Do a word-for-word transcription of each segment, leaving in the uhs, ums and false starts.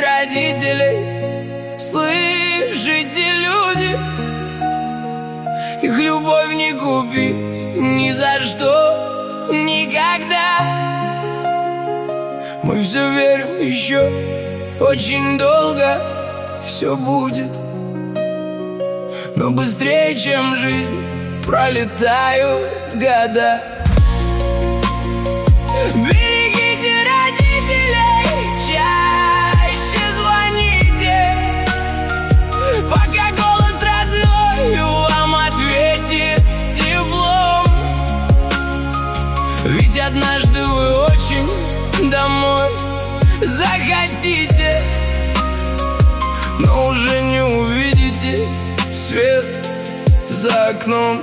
родителей, слышите, люди, их любовь не купить ни за что, никогда. Мы все верим еще очень долго, все будет, но быстрее, чем жизнь, пролетают года. Берегите родителей, чаще звоните, пока голос родной вам ответит с теплом. Ведь однажды вы очень домой захотите, но уже не увидите свет за окном.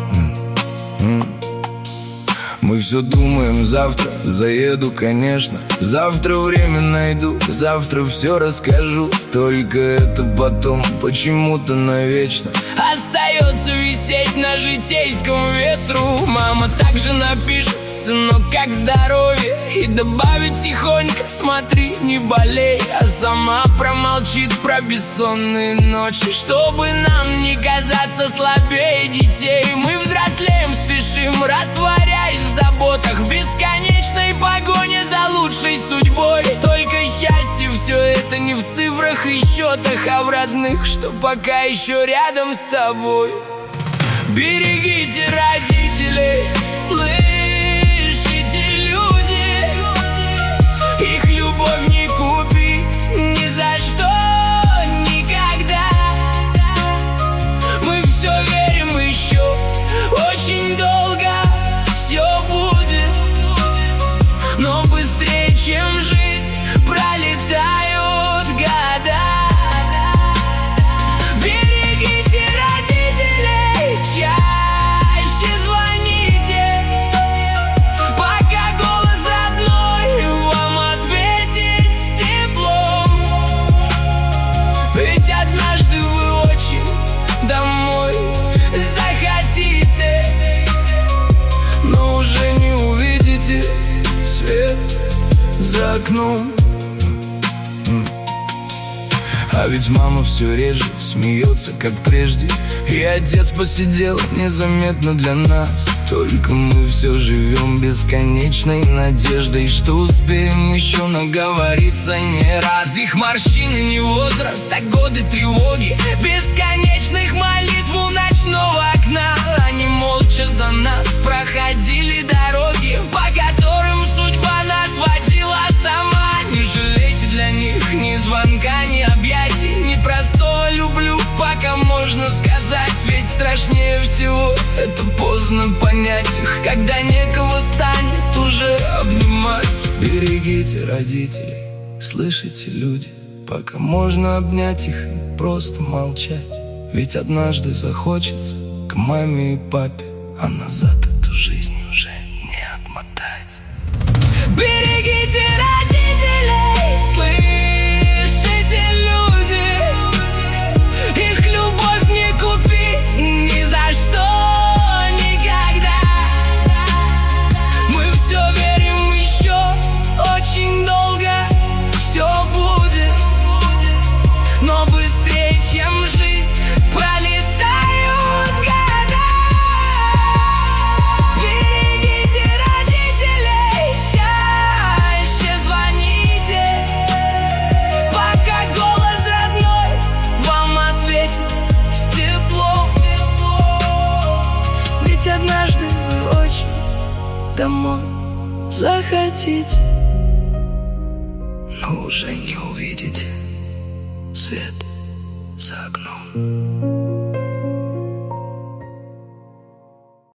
Мы все думаем, завтра заеду, конечно, завтра время найду, завтра все расскажу. Только это потом почему-то навечно остается висеть на житейском ветру. Мама также напишет: сынок, как здоровье, и добавит тихонько: смотри, не болей. А сама промолчит про бессонные ночи, чтобы нам не казаться слабее детей. Мы взрослеем, спешим, растворяясь в заботах, в бесконечной погоне за лучшей судьбой. Только счастье все это не в цифрах и счетах, а в родных, что пока еще рядом с тобой. Берегите родителей, слышите, люди, их любовь не купить ни за что, никогда. Мы все верим еще очень долго, все будет, но быстрее, чем жизнь, пролетают года. Берегите родителей, чаще звоните, пока голос родной вам ответит с теплом. Ведь однажды вы очень домой захотите, но уже не увидите свет за окном. А ведь мама все реже смеется, как прежде, и отец посидел незаметно для нас. Только мы все живем бесконечной надеждой, что успеем еще наговориться не раз. Их морщины не возраст, а годы тревоги, бесконечных молитв у ночного окна. Они молча за нас проходили дороги, по которым судьба нас водила сама. Не жалейте для них ни звонка, ни объятий, ни простого люблю, пока можно сказать. Ведь страшнее всего это поздно понять их, когда некого станет уже обнимать. Берегите родителей, слышите, люди, пока можно обнять их и просто молчать. Ведь однажды захочется к маме и папе, а назад эту жизнь уже не отмотать. Берегите родителей, слышите, люди, их любовь не купить ни за что, никогда. Мы все верим еще очень долго, все будет, но быстрее, чем жизнь, пролетают года. Берегите родителей, чаще звоните, пока голос родной вам ответит с теплом. Ведь однажды вы очень домой захотите, но уже не увидите свет за окном.